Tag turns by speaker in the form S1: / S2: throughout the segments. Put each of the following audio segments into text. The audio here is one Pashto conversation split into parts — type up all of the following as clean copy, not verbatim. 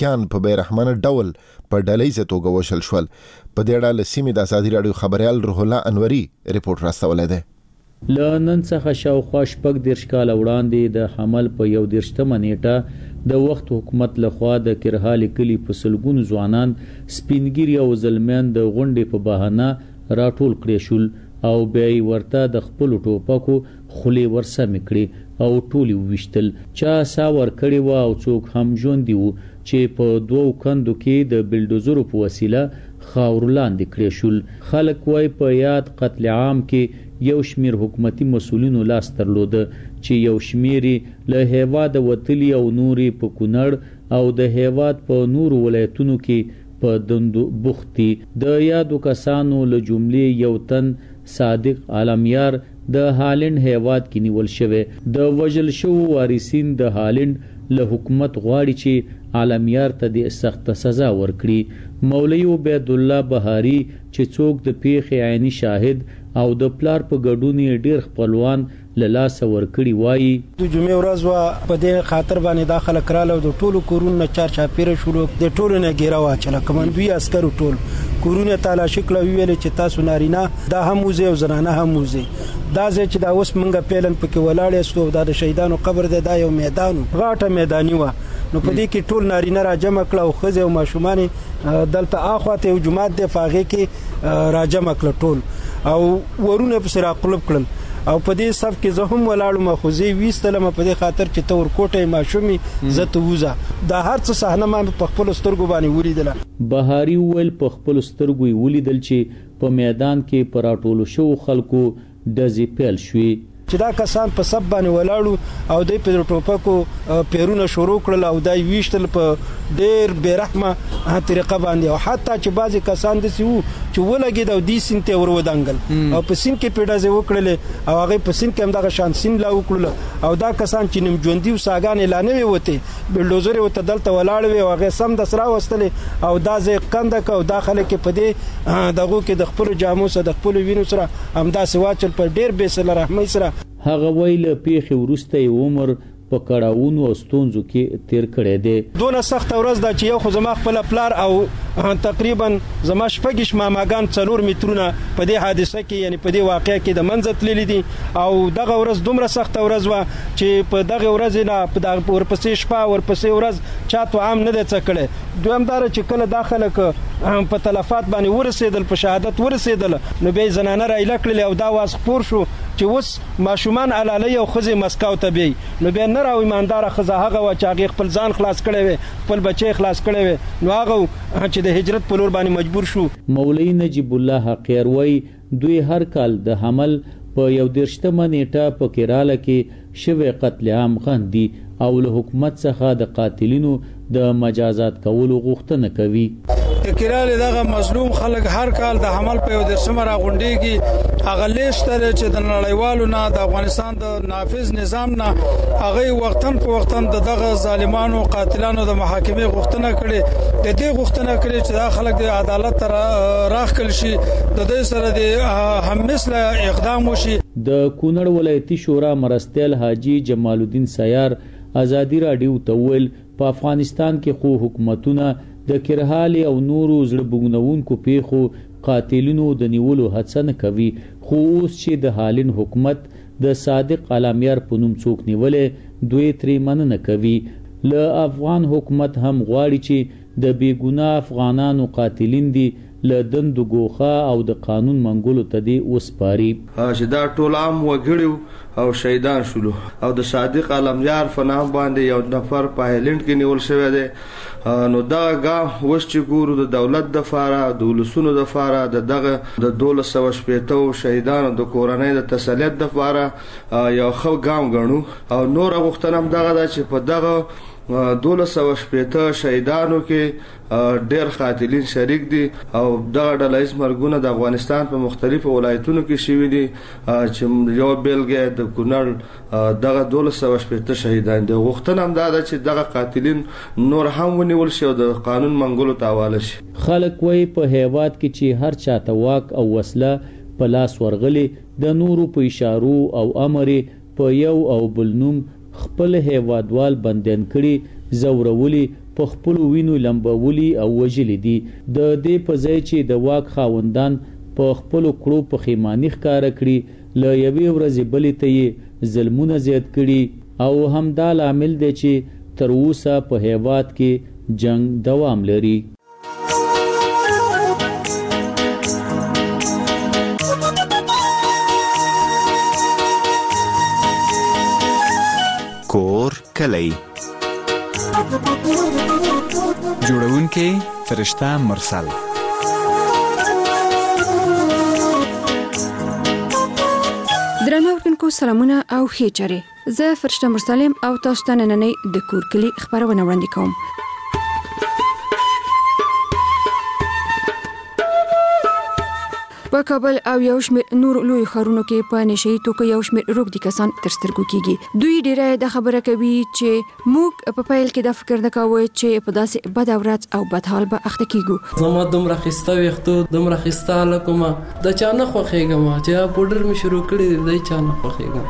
S1: اربکیان په بیرحمانه ډول په ډلهیزه توګه وشل شول. په دې اړه له سیمې د ازادي راډیو خبريال روح الله انوري ریپورت راستولی دی.
S2: لنن څخه شاوخوا 14 کال وړاندې د حمل په 21 نیټه د وخت حکومت لخوا د کرهالي کلی په سلګونو ځوانان سپینګری او زلمیان د غونډې په بهانه راټول کړي شول او بیا ورته د خپل ټوپکو خولې ورسمې کړي او ټولي وشتل. چا ساور کړي و او څوک هم ژوندي وو چې په 2 کندو کې د بلډوزرو په وسیله خاور لاندې کړي شول. خلک وای په یاد قتل عام کې یو شمیر حکومتي مسؤلینو لاس درلود چې یو شمیري له هیواد وتلی او نوري په کونړ او د هیواد په نور ولایتونو کې په دندو بوختي. د یادو کسانو له جملې یو تن صادق عالمیار د هالند هیواد کې نیول شوی. د وژل شو وارثین د هالند له حکومت غواړي چې عالمیار ته د سخت سزا ورکړي. مولوی عبید الله بهاری چې څوک د پیښې عیني شاهد او د پلار په ګډون ډیر خپلوان له لاس ورکړي وایي
S3: د جمعې ورځ وا په دې خاطر باندې داخله کراله د ټولو کورونو چار چاپیره شروع د ټولو نه ګیره واچله کمانډوي عسکرو ټول کورونه تلاشي کړو ویل چې تاسو نارینه دا هم موزه او زنانه هم موزه دا چې دا اوس منګه پیلن پکې ولاړې استو د شهیدانو قبر دی دا یو میدان غاټه میداني و نو په دې کې ټول نارینه را جمع کړه او خزه او ماشومان دلته اخواته یو جماعت د فاغه کې را جمع کړه ټول او ورونه په سره قلب کړل او په دې صف کې زه هم ولاړم خوځي وېستلم په دې خاطر چې تور کوټه ماشومي زته وزه دا هر څه صحنه ما په خپل سترګو باندې ولیدل.
S2: بهاری ول په خپل سترګو ولیدل چې په میدان کې پراټولو شو خلکو د زیپل شوي
S3: چې دا کسان په سب باندې ولاړو او د په ټوپکو پیرونه شروع کړل او دای ویشتل په ډیر بیرحمه طریقه باندې او حتی چې بعضی کسان د سیو چې ولګید او د سینته ور ودانګل او په سین کې پیډازه وکړل او هغه په سین کې هم دغه شان سین لا وکړل او دا کسان چې نیم ژوندۍ وساګان اعلان وته بلډوزر وته دلته ولاړ وي او هغه سم د سرا وستل او دا ځای کندک او داخله کې پدې دغه کې د خپل جامو سره د خپل وینو سره هم دا سواچل پر ډیر بیسل رحمت سره
S2: هغه ویل پیخي ورسته عمر په کړهونو او ستونزو کې تیر کړی دی.
S3: دونه سخت ورځ دا چې یو خو زما خپل پلار او تقریبا زما شپږش ماماګان 4 مترونه په دې حادثه کې یعنی په دې واقعې کې د منځت لیدل دي او دغه ورځ دومره سخت ورځ و چې په دغه ورځ نه په دغه ورپسې شپه ورپسې ورځ چاته عام نه د څکړې دویم دار چې کله داخله ک په تلفات باندې ورسېدل په شهادت ورسېدل نو به زنانه را الکل او دا واس خپور شو چې وس ماشومان علاله او خزه مسکاو ته بي نو به نه راو ایماندار خزه هغه و چې هغه خپل ځان خلاص کړي وي خپل بچي خلاص کړي وي نو هغه چې د هجرت په لور باندې مجبور شو.
S2: مولوی نجیب الله حقیر وای دوی هر کال د حمل په 11 نیټه په کراله کې شوه قتل عام غندي او له حکومت څخه د قاتلینو د مجازات کولو غوښتنه کوي.
S4: کراله دغه مظلوم خلک هر کال د حمل په 11 را غونډيږي هغه لیشتره چې د نړیوالو نه د افغانستان د نافذ نظام نه هغه وختن په وختن دغه ظالمانو قاتلانو د محاکمې غوښتنه کړي د دې غوښتنه کړي چې دا خلک د عدالت راخل شي د دې سره د هم مثله اقدام وشي.
S2: د کونړ ولایتي شورا مرستیال حاجی جمال الدین سیار ازادي راډیو ته ویل په افغانستان کې خو حکومتونه د کرهالي او نورو زړبونونکو پیښو قاتلینو د نیولو هڅه نه کوي خو اوس چې د هالند حکومت د صادق عالمیار په نوم څوک نیولې دوی ترې مننه کوي. له افغان حکومت هم غواړي چې د بیګناه افغانانو قاتلین دي له دندو ګوخه او د قانون منګولو ته دی وسپاري
S5: چې دا ټول عام وګړي او شهیدان شول او د صادق عالمیار فنام باندې یو نفر په هالند کې نیول شوی دی نو دا ګام وس چې ګورو د دولت د فاره د ولسونو د فاره دغه د 1280 شهیدانو د کورنۍ د تسلیت د فاره یو خو ګام غنو او نور غوښتنه هم دغه چې په دغه 1280 شهیدانو کې ډېر قاتلین شریک دي او دغه ډلهیز مرګونه د افغانستان په مختلفو ولایتونو کې شوي دي چې یو بیلګه د کونړ دغه 1280 شهیدان دي. غوښتنه هم ده چې دغه قاتلین نور هم ونیول شي او د قانون منګولو ته حواله شي.
S2: خلک وایي په هیواد کې چې هر چاته واک او وسله په لاس ورغلي د نورو په اشارو او امر په یو او بل نوم خپل هیوادوال بندین کړي زورولي په خپل وینو لمبولي او وژلي دي. د دې په ځای چې د واک خاوندان په خپل کړو پښیماني ښکاره کړي، له یوې ورځې بلې ته یې ظلمونه زیات کړي او همدا لامل دی چې تر اوسه په هیواد کې جنگ دوام لري.
S6: کور کلی جوړونکی فرشته مرسل.
S7: درنو اورونکو سلامونه او ښې چارې. زه فرشته مرسل یم او تاسو ته نننۍ د کور کلی خبرونه وړاندې کوم. په کابل او یو شمېر نور لوی ښارونو کې په نشهیي توکو یو شمېر روږدي کسان تر سترګو کېږي. دوی ډېری دا خبره کوي چې موږ په پیل کې دا فکر نه کوو چې په داسې بد ورځ او بد حال به اخته کېږو.
S8: زما دومره ښایسته ویښتو، دومره ښایسته هلکومه د چا نه خوښېږم چې پوډر مې شروع کړي دی، د چا نه خوښېږم.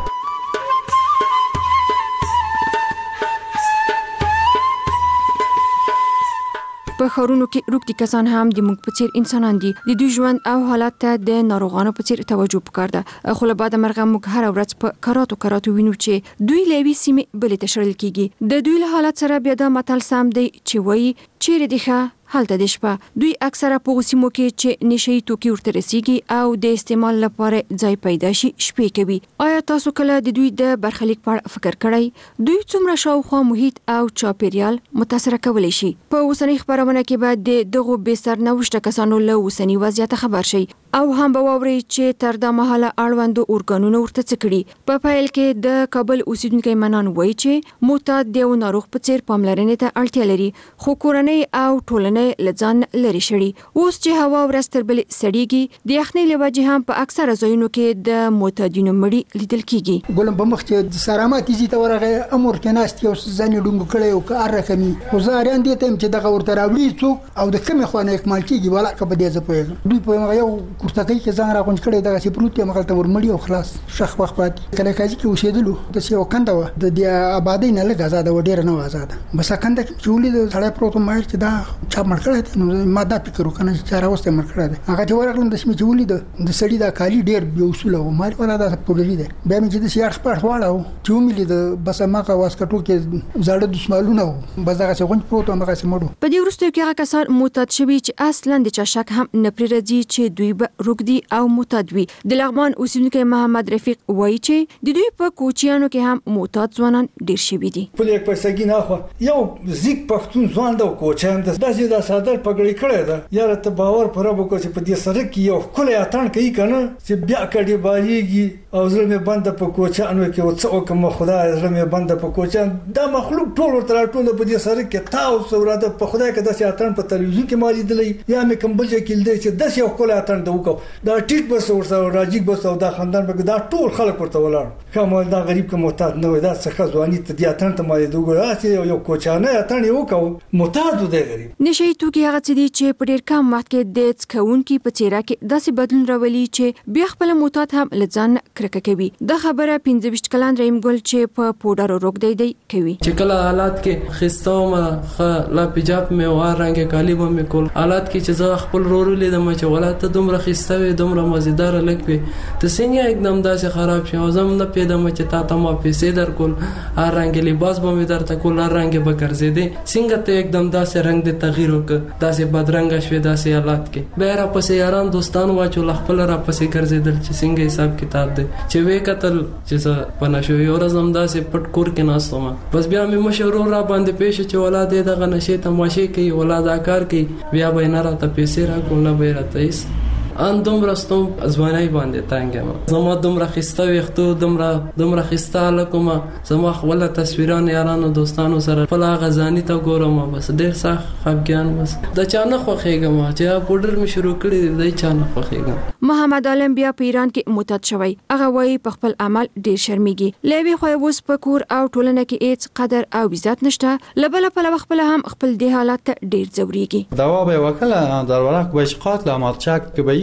S7: په ښارونو کې روږدي کسان هم د موږ په څیر انسانان دي. د دوی ژوند او حالات ته د ناروغانو په څیر توجه پکار ده. خو له بعده مرغه موږ هر ورځ په کراتو وینو چې دوی له یوې سیمې بلې ته شړل کېږي. د دوی له حالت سره بیا دا متل سم دی چې وایي چیرې دې ښه هلته د شپه. دوی اکثره په سیمو کې چې نشهیي توکي ورته رسیږي او د استعمال لپاره ځای پیدا شي شپې کوي. آیا تاسو کله د دوی د برخلیک په اړه فکر کړی؟ دوی څومره شاوخوا محیط او چاپیریال متاثر کولی شي؟ په اوسنۍ خبرونه کې به د دغو بې سرنوشته کسانو له اوسني وضعیت خبر شي او هم به واورئ چې تر دا مهاله اړوندو ارګانونو ورته څه کړي. په پیل کې د کابل اوسیدونکي منان وایي چې معتاد د یو ناروغ په څیر پاملرنې ته اړتیا لري، خو کورنۍ او ټولنه لځان لري شړي. اوس چې هوا ورځ تر بلې سړیږي، د یخنۍ له وجې هم په اکثره ځایونو کې د معتادینو مړي لیدل کېږي.
S9: ګلم په مخ چې د سرامات ایزي ته ورغه امر کې ناست یو ځان ډنګ کړي او کار رقمي خو زاريان دي ته چې دغه ورته راوړي څوک او د کومه خوانه اکمال کېږي ولا کبه دې زپېږي. دوی په یو کوټه کې ځان راغونډ کړي دغه چې پروت یې مخالته ورمړي او خلاص شخ وخت پاتې کله کاږي کې اوسېدلو د سیو کنده و د آبادی نه لږ آزاد و ډیر نه آزاد بس کنده کې چولې د سړی پروت مې چې دا چا مړ کړی نو ما دا فکر وکنه چې راوسته مړ کړی هغه چې ورغلم د سیمې چولې د سړی دا کالی ډیر بي اصول او مال ولا دا پوډري ده به مې چې د سیاړ خپل واړو چې وملي د بس ماقه واسکټو کې زړه دښمنونه بس هغه څنګه پروت هغه سمړو
S7: په دې ورستو کې هغه کسان معتاد شوي چې اصلا د چا شک هم نه پرې راځي چې دوی به روږدي او معتاد وي. د لغمان اوسیدونکي محمد رفیق وایي چې د دوی په کوچیانو کې هم معتاد ځوانان ډیر شوي دي.
S10: په یک پیسګی نه خو یو زیګ پښتون ځوان د کوچیان د داسې د صادر پګړی کړی دا یاره ته باور پر وکړ چې په دې سره کې یو کله اتان کوي کنه چې بیا کډي باریږي او زړه مې بند په کوچیانو کې او څو کوم خدای زړه مې بند په کوچیان دا مخلوق ټول تر ټول په دې سره کې تاسو وراده په خدای کې داسې اتان په تلویزیون کې مالي دلی یا مې کوم بل ځای کې لیدل چې داسې یو کله اتان د وکاو دا ټیټ بس ورسره راجیک بس او دا خاندان به دا ټول خلک ورته ولاړ کوم دا غریب کوم معتاد نه وای دا څخه ځواني ته دې اتان ته مالي دوه راځي یو کوچانه اتان یو وکاو معتاد دی غریب
S7: نشي توګي هغه څه دي چې په ډیر کم وخت کې د څکونکو په چیرې کې داسې بدلون راولي چې بیا خپل معتاد هم لځان کرکه کوي. دا خبره 15 کلن رحیم ګل چې په پوډر روک دی کوي
S8: چې کله حالات کې خستوم لا پجاب مې وار رنګ کالی مې کول حالات کې چې زه خپل رورو لیدم چې ولادت دومره خستوي دومره مزیدار لګوي ته سینیا एकदम داسې خراب شي او زم نه پیدم چې تا ته ما پیسې در کول هر رنګ لباس به مې درته کول هر رنګ به ګرځېدې څنګه ته एकदम داسې رنگ د تغییر وک داسې بدرنګ شوي داسې حالات کې به را پسې یاران دوستان واچو خپل را پسې ګرځېدل چې څنګه حساب کتاب دی چې وې قتل چې پنه شو یو ورځم داسې پټ کور کې ناستم بس بیا مې مشورو را باندې پېښ چې ولادت دغه نشي تماشې کوي ولادت کار کوي بیا به نه راته پیسې را کول نه به راته هیڅ ان دومره ستوم ځواني باندې تانګم زما دومره خسته وختو دومره خسته لکم زما خپل تصویران یارانو دوستانو سره په غزانی ته ګورم بس ډیر سخت خپګان بس د چا نه خوخېګم چې پوډر می شروع کړی د چا نه خوخېګم.
S7: محمد عالم بیا په ایران کې معتاد شوی هغه وایي په خپل عمل ډیر شرمېږي لوي خو اوس په کور او ټولنه کې هیڅ قدر او عزت نشته لبل په خپل هم خپل دی حالت ډیر ضروريږي.
S11: دوا به وکړه در ورق به قاتل امارچک که به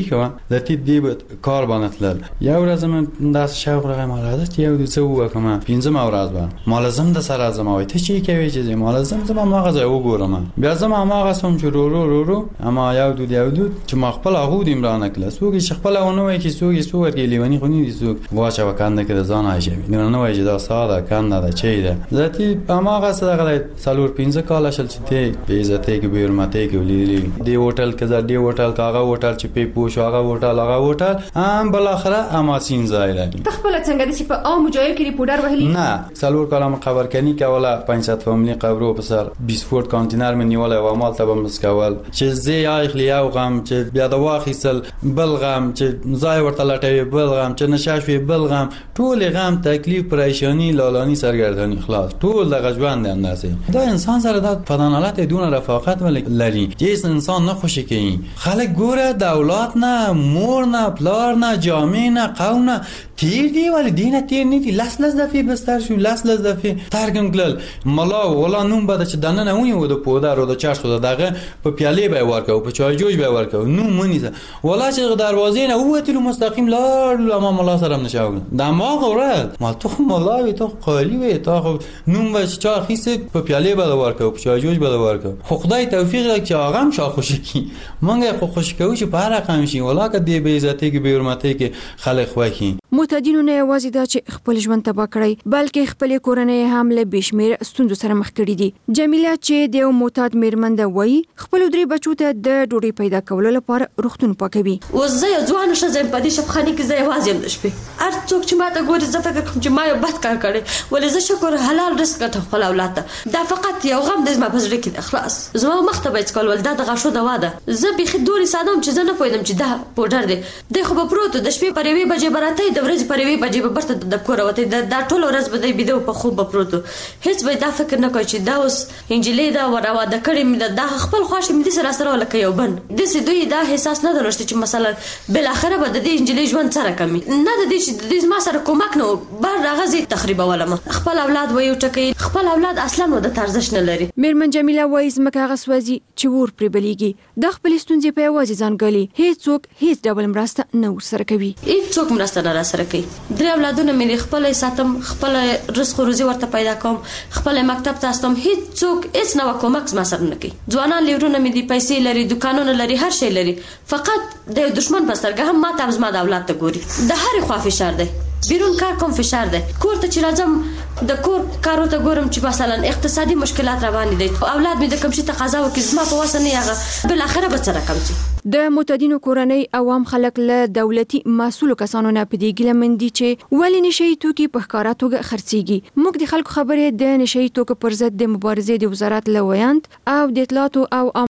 S11: کوه د دې کار باندې تلل. یو ورځ من داس شوق راغی ما راځه چې یو څه وکم 15 ورځ به مالزم د سره زما وای ته چی کوي چې مالزم زما ماغه ځای وګورم بیا زما ماغه سم چې رو اما یو دود چې ما خپل هغه د عمران کله سوګي چې خپل ونه وای چې سوګي کې لیونی خونی دي سوګ واچا وکانده کې ځان عايشه نه وای چې دا ساده کنده دا چي ده ذاتی ماغه سره غلای سالور 15 کال شل چې ته به عزت کې به حرمت کې ولې دی هوټل کې دی هوټل کاغه هوټل چې په پوښ هغه هوټل هم بل اخره اما سین ځای لري.
S7: تخپل څنګه د په عام ځای کې ریپورټر وهلی
S11: نه سالور کلام خبر کني کوله 500 فاملی قبرو په سر 20 فوټ کانتینر من نیول او مال ته مسکول چې زی اخلی او غم چې بیا د واخیسل بلغم چې ځای ورته لټوي بلغم چې نشاشوي بلغم ټول غم تکلیف پریشانی لالانی سرګردانی خلاص ټول د غجوان د اندازه دا انسان سره د فدانالات دون رفاقت لري چې انسان نه خوشي کوي خلک ګوره دولت نه مور نه پلار نه جامع نه قوم نه تیر دی ولی دینه تیر نه دی لاس دفعه بستر شو لاس دفعه ترګم کل ملا ولا نوم بده چې دنه نه ونی و د پودا رو د چاشو دغه په پیاله به ورکو په چای جوج به ورکو نو منی ولا چې دروازې نه وته مستقیم لاړ ما ملا سره نشاو دماغ ورد ما تو ملا وي تو خالی وي تو نوم به چا خيسه په پیاله به ورکو په چای جوج به ورکو خو خدای توفیق چې هغه هم شا خوشی کی مونږه خو خوش کوو چې په هر رقم شي ولا که دی به عزتي کې به حرمتي کې خلک خوخي.
S7: معتادینو نه یوازې دا چې خپل ژوند تباہ کړی بلکې خپل کورنۍ هم له بشمیر ستونزو سره مخ کړي دي. جمیله چې د معتاد میرمن ده وایي خپل درې بچو ته د ډوډۍ پیدا کولو لپاره روغتون پاکوي.
S12: وزه یو ځوان شزم په دې شپخاني کې زه یوازې هم نشپې هر څوک چې ماته ګوري زه فکر کوم چې ما یو بد کار کړی ولې زه شکر حلال رزق ته خپل اولاد ته دا فقط یو غم د زما په زړه کې اخلاص زما مخته به څکول دا د غشو دوا ده زه به خدوري سادم چې زه نه پوهیدم چې دا پودر دی د خو په پروت د شپې پرې وی بجې براته د ورځې پرې وی بجې به برته د کور وته دا ټول ورځ به دی بيدو په خوب پروت هیڅ به دا فکر نه کوي چې دا اوس انجلې دا وروا د کړي مې دا خپل خوښ مې سره سره لکه یو بن د سې دوی دا احساس نه درلوشت چې مثلا بل اخره به د دې انجلې ژوند سره کمی نه د دې چې د دې ما سره کومک نه بار راغزي تخریب ولم خپل اولاد وایو ټکی خپل اولاد اصلا نو د ترزش نه لري.
S7: میرمن جمیله وایي زمکه غسوځي چې ور پر بلیږي د خپل ستونزې په یوازې ځان غلي هیڅوک هیڅ ډول مرسته نه ورسره کوي
S12: هیڅوک مرسته نه سره کوي. درې اولادونه مې خپل ساتم خپل رزق روزي ورته پیدا کوم خپل مکتب ته استم هیڅوک هیڅ نه کومک ما سره نه کوي. ځوانان لیورونه مې دي پیسې لري دکانونه لري هر شی لري فقط د دشمن بسترګه هم ما ته زما د اولاد ته ګوري د هر خوا فشار دی بیرون کار کوم فشار دی کور ته چې راځم د کور کارو ته ګورم چې مثلا اقتصادي مشکلات روان دي اولاد مې د کوم شي تقاضا وکړي زما په وسه نه یغه بل اخره به سره کم شي.
S7: د معتادینو کورنۍ عوام خلک له دولتي مسؤل کسانو نه پدې ګله مندي چې ولې نشي توکي په ښکارا توګه خرڅيږي. موږ د خلکو خبرې د نشي توکو پر ضد د مبارزې د وزارت لویاند او د اطلاعات او